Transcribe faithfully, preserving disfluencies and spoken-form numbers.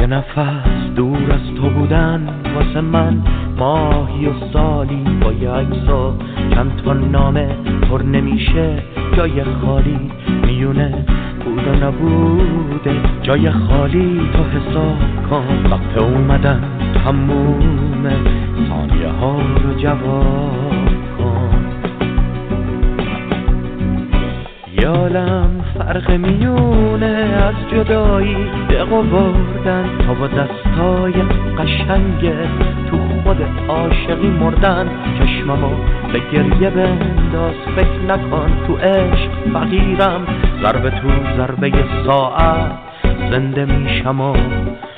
نفس دور از تو بودن واسه من ماهی و سالی با یه عکس و چند تا نامه پر نمیشه جای خالی میونه بود و نبوده جای خالی تو حساب کن وقت اومدن تموم ثانیه ها رو جواب کن یالم فرق میونه از جدایی دقو بردن تا با دستای قشنگ تو خود عاشقی مردن چشممو به گریه بنداز فکر نکن تو عشق فقیرم ضربه تو ضربه ساعت زنده میشم و